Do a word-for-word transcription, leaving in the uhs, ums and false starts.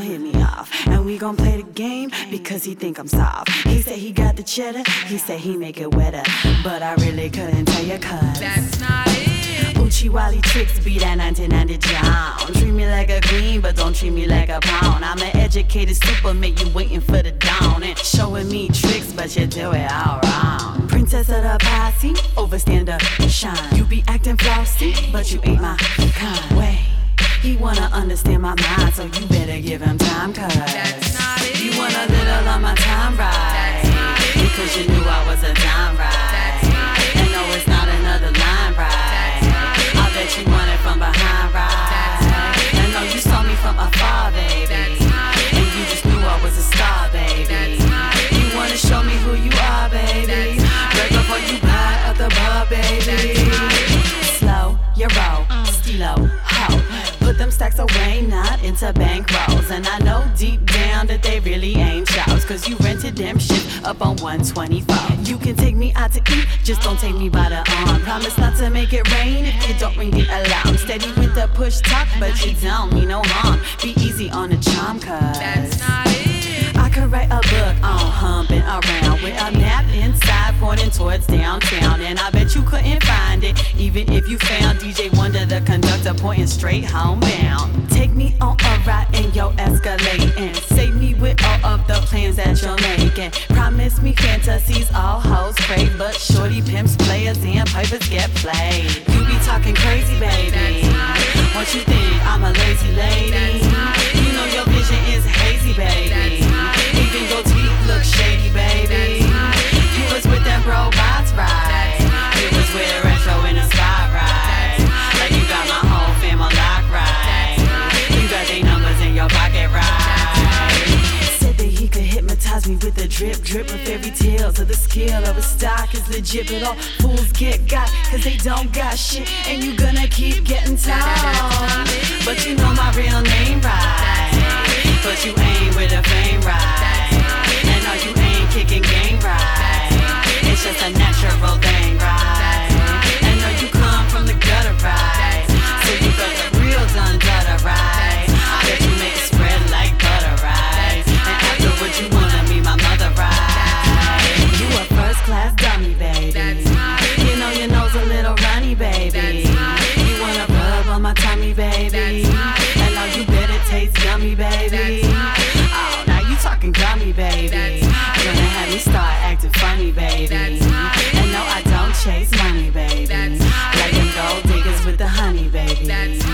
hit me off. And we gon' play the game because he think I'm soft. He said he got the cheddar, he said he make it wetter. But I really couldn't tell you cause that's not it. Uchi Wally tricks be that nineteen ninety John. Treat me like a queen, but don't treat me like a pawn. I'm an educated super, make you waiting for the dawn. And showing me tricks, but you do it all wrong. Princess of the posse, overstand the shine. You be acting flossy, but you ain't my kind. Wait, he wanna understand my mind, so you better give him time, cause that's not it. You want a little of my time, right? That's not it. Because you knew I was a dime, right? That's not it. And no, it's not another line, right? That's not it. I bet you want it from behind, right? That's not it. And no, you saw me from afar, baby. That's not it. And you just knew I was a star, baby. That's not it. You wanna show me who you are, baby? That's not Right it. before you buy at the bar, baby. That's not it. Slow, you roll, stilo, ho. Put them stacks away, not into bankrolls. And I know deep down that they really ain't yours, cause you rented them shit up on one twenty-four. You can take me out to eat, just don't take me by the arm. Promise not to make it rain if you don't ring the alarm. Steady with the push talk, but you don't mean no harm. Be easy on the charm, cause That's not it. I could write a book on humping around with a map inside pointing towards downtown. And I bet you couldn't find it, even if you found D J Wonder, the conductor, pointing straight homebound. Take me on a ride in your Escalade and save me with all of the plans that you're making. Promise me fantasies all hoes crave, but shorty pimps, players, and pipers get played. You be talking crazy, baby. What you think? I'm a lazy lady. You know your vision is hazy, baby. Even your teeth look shady, baby. You was with them robots, right? You was with a retro in the spot, right? Like you got my whole family locked, right? You got their numbers in your pocket, right? Said that he could hypnotize me with a drip, drip of fairy tales. Of the skill of a stock is legit, but all fools get got, cause they don't got shit. And you gonna keep getting tired. But you know my real name, right? But you ain't with the fame, right? And no, you ain't kicking game, right? It's just a natural thing, right? And no, you come from the gutter, right? So you got the real done gutter, right? I bet you make it spread like butter, right? And afterwards you wanna be my mother, right? You a first class dummy, baby. You know your nose a little runny, baby. You wanna rub on my tummy, baby. And now you bet it tastes yummy, baby. Oh, now you talking gummy, baby. Gonna have me start acting funny, baby. And no, I don't chase money, baby. Like them gold diggers with the honey, baby.